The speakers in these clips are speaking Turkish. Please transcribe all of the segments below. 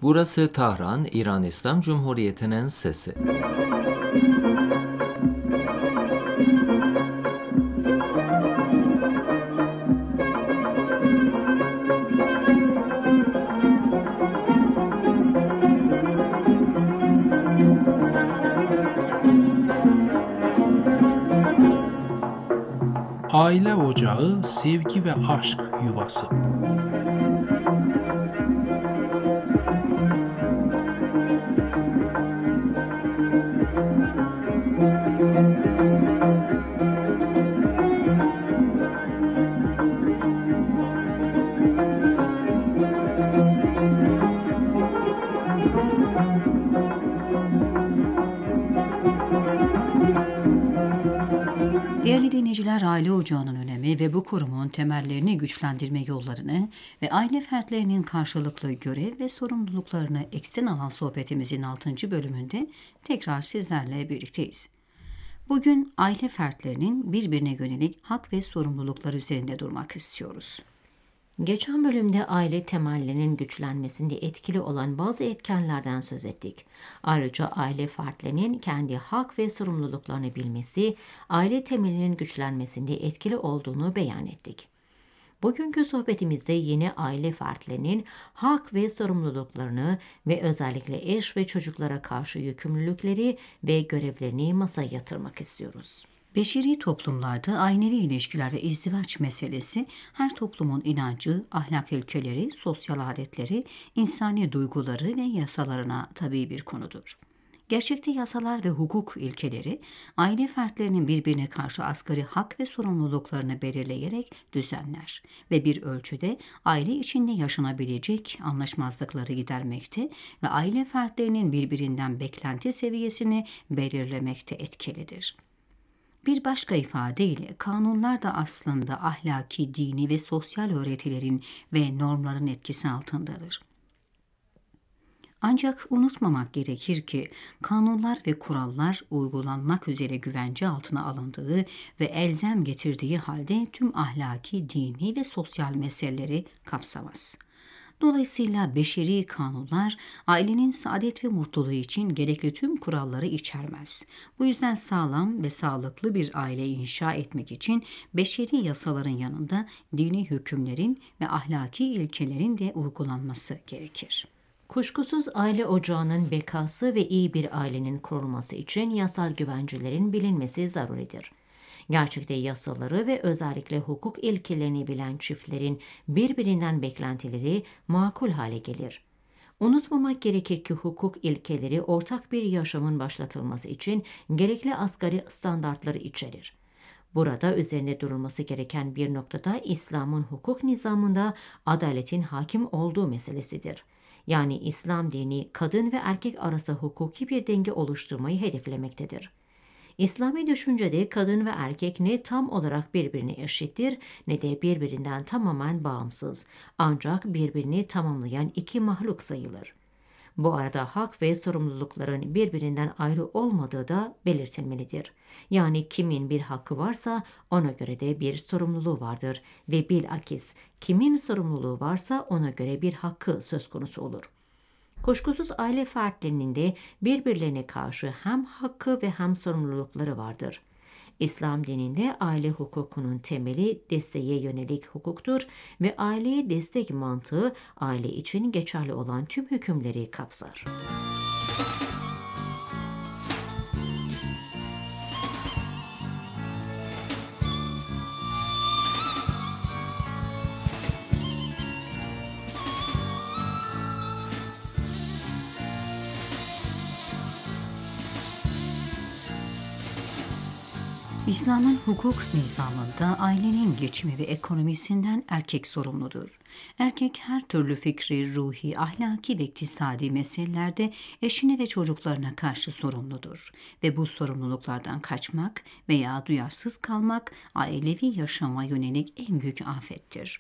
Burası Tahran, İran İslam Cumhuriyeti'nin sesi. Aile ocağı, sevgi ve aşk yuvası. Değerli dinleyiciler, aile ocağının önemi ve bu kurumun temellerini güçlendirme yollarını ve aile fertlerinin karşılıklı görev ve sorumluluklarını eksen alan sohbetimizin 6. bölümünde tekrar sizlerle birlikteyiz. Bugün aile fertlerinin birbirine yönelik hak ve sorumlulukları üzerinde durmak istiyoruz. Geçen bölümde aile temellerinin güçlenmesinde etkili olan bazı etkenlerden söz ettik. Ayrıca aile fertlerinin kendi hak ve sorumluluklarını bilmesi, aile temelinin güçlenmesinde etkili olduğunu beyan ettik. Bugünkü sohbetimizde yine aile fertlerinin hak ve sorumluluklarını ve özellikle eş ve çocuklara karşı yükümlülükleri ve görevlerini masaya yatırmak istiyoruz. Beşeri toplumlarda ailevi ilişkiler ve izdivaç meselesi her toplumun inancı, ahlak ilkeleri, sosyal adetleri, insani duyguları ve yasalarına tabii bir konudur. Gerçekte yasalar ve hukuk ilkeleri aile fertlerinin birbirine karşı asgari hak ve sorumluluklarını belirleyerek düzenler ve bir ölçüde aile içinde yaşanabilecek anlaşmazlıkları gidermekte ve aile fertlerinin birbirinden beklenti seviyesini belirlemekte etkilidir. Bir başka ifadeyle kanunlar da aslında ahlaki, dini ve sosyal öğretilerin ve normların etkisi altındadır. Ancak unutmamak gerekir ki kanunlar ve kurallar uygulanmak üzere güvence altına alındığı ve elzem getirdiği halde tüm ahlaki, dini ve sosyal meseleleri kapsamaz. Dolayısıyla beşeri kanunlar ailenin saadet ve mutluluğu için gerekli tüm kuralları içermez. Bu yüzden sağlam ve sağlıklı bir aile inşa etmek için beşeri yasaların yanında dini hükümlerin ve ahlaki ilkelerin de uygulanması gerekir. Kuşkusuz aile ocağının bekası ve iyi bir ailenin korunması için yasal güvencelerin bilinmesi zaruridir. Gerçekte yasaları ve özellikle hukuk ilkelerini bilen çiftlerin birbirinden beklentileri makul hale gelir. Unutmamak gerekir ki hukuk ilkeleri ortak bir yaşamın başlatılması için gerekli asgari standartları içerir. Burada üzerinde durulması gereken bir noktada İslam'ın hukuk nizamında adaletin hakim olduğu meselesidir. Yani İslam dini kadın ve erkek arası hukuki bir denge oluşturmayı hedeflemektedir. İslami düşüncede kadın ve erkek ne tam olarak birbirine eşittir ne de birbirinden tamamen bağımsız, ancak birbirini tamamlayan iki mahluk sayılır. Bu arada hak ve sorumlulukların birbirinden ayrı olmadığı da belirtilmelidir. Yani kimin bir hakkı varsa ona göre de bir sorumluluğu vardır ve bilakis kimin sorumluluğu varsa ona göre bir hakkı söz konusu olur. Kuşkusuz aile fertlerinin de birbirlerine karşı hem hakkı ve hem sorumlulukları vardır. İslam dininde aile hukukunun temeli desteğe yönelik hukuktur ve aileye destek mantığı aile için geçerli olan tüm hükümleri kapsar. İslam'ın hukuk nizamında ailenin geçimi ve ekonomisinden erkek sorumludur. Erkek her türlü fikri, ruhi, ahlaki ve iktisadi meselelerde eşine ve çocuklarına karşı sorumludur. Ve bu sorumluluklardan kaçmak veya duyarsız kalmak ailevi yaşama yönelik en büyük afettir.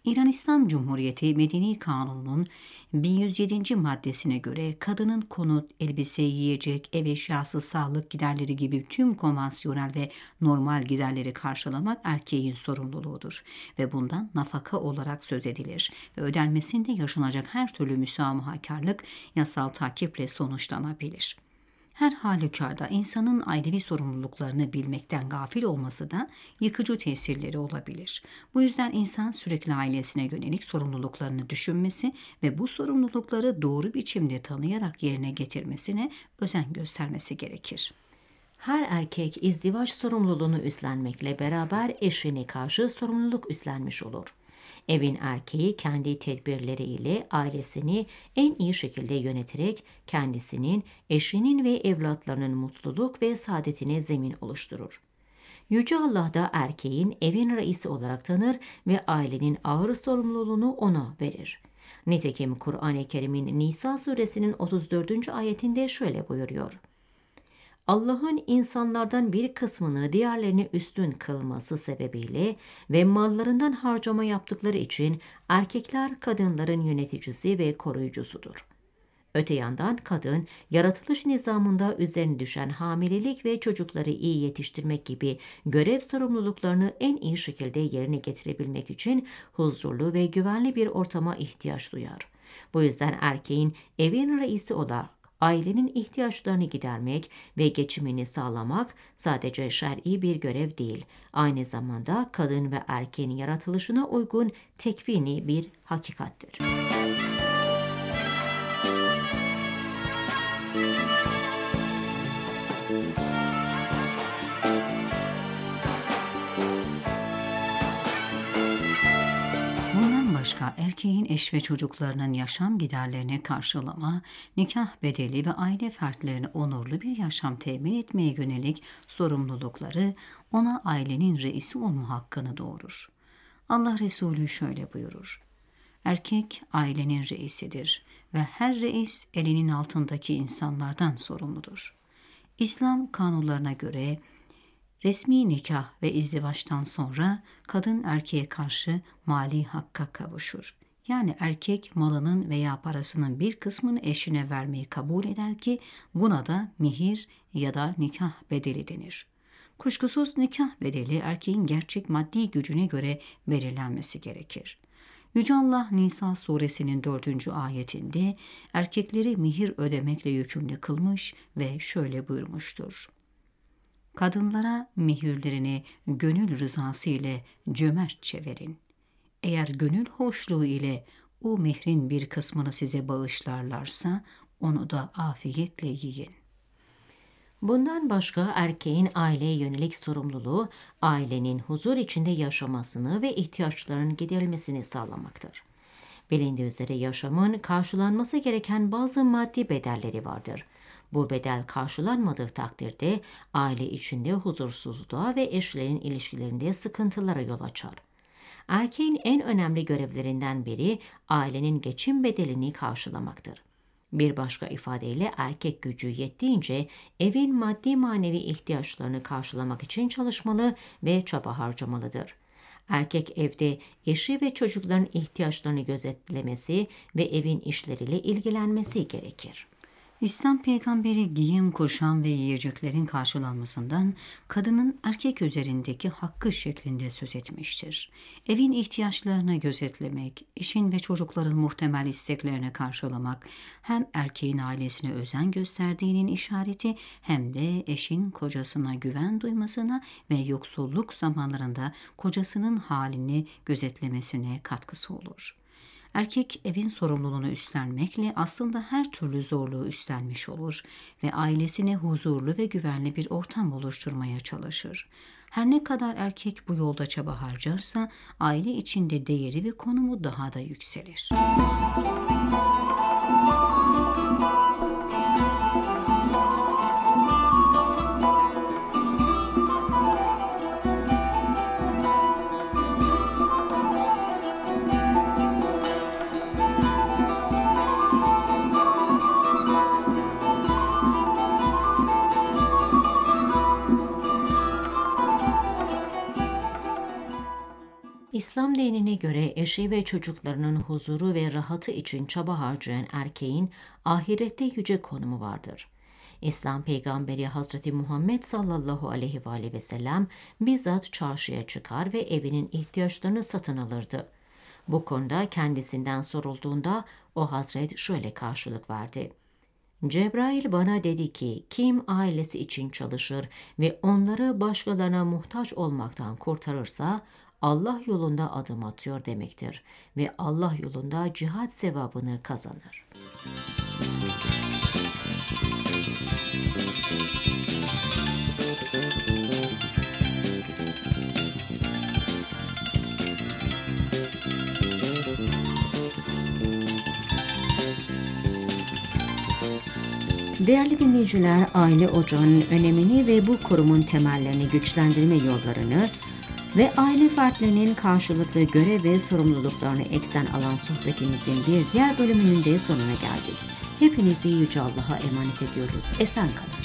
İran İslam Cumhuriyeti Medeni Kanunu'nun 1107. maddesine göre kadının konut, elbise, yiyecek, ev eşyası, sağlık giderleri gibi tüm konvansiyonel ve normal giderleri karşılamak erkeğin sorumluluğudur ve bundan nafaka olarak söz edilir ve ödenmesinde yaşanacak her türlü müsamahakarlık yasal takiple sonuçlanabilir. Her halükarda insanın ailevi sorumluluklarını bilmekten gafil olması da yıkıcı tesirleri olabilir. Bu yüzden insan sürekli ailesine yönelik sorumluluklarını düşünmesi ve bu sorumlulukları doğru biçimde tanıyarak yerine getirmesine özen göstermesi gerekir. Her erkek izdivaç sorumluluğunu üstlenmekle beraber eşine karşı sorumluluk üstlenmiş olur. Evin erkeği kendi tedbirleriyle ailesini en iyi şekilde yöneterek kendisinin, eşinin ve evlatlarının mutluluk ve saadetine zemin oluşturur. Yüce Allah da erkeğin evin reisi olarak tanır ve ailenin ağır sorumluluğunu ona verir. Nitekim Kur'an-ı Kerim'in Nisa suresinin 34. ayetinde şöyle buyuruyor: Allah'ın insanlardan bir kısmını diğerlerine üstün kılması sebebiyle ve mallarından harcama yaptıkları için erkekler kadınların yöneticisi ve koruyucusudur. Öte yandan kadın, yaratılış nizamında üzerine düşen hamilelik ve çocukları iyi yetiştirmek gibi görev sorumluluklarını en iyi şekilde yerine getirebilmek için huzurlu ve güvenli bir ortama ihtiyaç duyar. Bu yüzden erkeğin evin reisi olarak ailenin ihtiyaçlarını gidermek ve geçimini sağlamak sadece şer'i bir görev değil, aynı zamanda kadın ve erkeğin yaratılışına uygun tekvini bir hakikattir. Başka erkeğin eş ve çocuklarının yaşam giderlerini karşılama, nikah bedeli ve aile fertlerine onurlu bir yaşam temin etmeye yönelik sorumlulukları ona ailenin reisi olma hakkını doğurur. Allah Resulü şöyle buyurur: Erkek ailenin reisidir ve her reis elinin altındaki insanlardan sorumludur. İslam kanunlarına göre resmi nikah ve izdivaçtan sonra kadın erkeğe karşı mali hakka kavuşur. Yani erkek malının veya parasının bir kısmını eşine vermeyi kabul eder ki buna da mihir ya da nikah bedeli denir. Kuşkusuz nikah bedeli erkeğin gerçek maddi gücüne göre belirlenmesi gerekir. Yüce Allah Nisa suresinin 4. ayetinde erkekleri mihir ödemekle yükümlü kılmış ve şöyle buyurmuştur: Kadınlara mihirlerini gönül rızası ile cömertçe verin. Eğer gönül hoşluğu ile o mihrin bir kısmını size bağışlarlarsa onu da afiyetle yiyin. Bundan başka erkeğin aileye yönelik sorumluluğu ailenin huzur içinde yaşamasını ve ihtiyaçlarının giderilmesini sağlamaktır. Bilindiği üzere yaşamın karşılanması gereken bazı maddi bedelleri vardır. Bu bedel karşılanmadığı takdirde aile içinde huzursuzluğa ve eşlerin ilişkilerinde sıkıntılara yol açar. Erkeğin en önemli görevlerinden biri ailenin geçim bedelini karşılamaktır. Bir başka ifadeyle erkek gücü yettiğince evin maddi manevi ihtiyaçlarını karşılamak için çalışmalı ve çaba harcamalıdır. Erkek evde eşi ve çocukların ihtiyaçlarını gözetlemesi ve evin işleriyle ilgilenmesi gerekir. İslam peygamberi giyim, kuşam ve yiyeceklerin karşılanmasından kadının erkek üzerindeki hakkı şeklinde söz etmiştir. Evin ihtiyaçlarını gözetlemek, eşin ve çocukların muhtemel isteklerini karşılamak hem erkeğin ailesine özen gösterdiğinin işareti hem de eşin kocasına güven duymasına ve yoksulluk zamanlarında kocasının halini gözetlemesine katkısı olur. Erkek evin sorumluluğunu üstlenmekle aslında her türlü zorluğu üstlenmiş olur ve ailesine huzurlu ve güvenli bir ortam oluşturmaya çalışır. Her ne kadar erkek bu yolda çaba harcarsa aile içinde değeri ve konumu daha da yükselir. İslam dinine göre eşi ve çocuklarının huzuru ve rahatı için çaba harcayan erkeğin ahirette yüce konumu vardır. İslam peygamberi Hazreti Muhammed sallallahu aleyhi ve sellem bizzat çarşıya çıkar ve evinin ihtiyaçlarını satın alırdı. Bu konuda kendisinden sorulduğunda o Hazret şöyle karşılık verdi. Cebrail bana dedi ki, kim ailesi için çalışır ve onları başkalarına muhtaç olmaktan kurtarırsa, Allah yolunda adım atıyor demektir ve Allah yolunda cihat sevabını kazanır. Değerli dinleyiciler, aile ocağının önemini ve bu kurumun temellerini güçlendirme yollarını ve aile fertlerinin karşılıklı görev ve sorumluluklarını eksen alan sohbetimizin bir diğer bölümünün de sonuna geldik. Hepinizi Yüce Allah'a emanet ediyoruz. Esen kalın.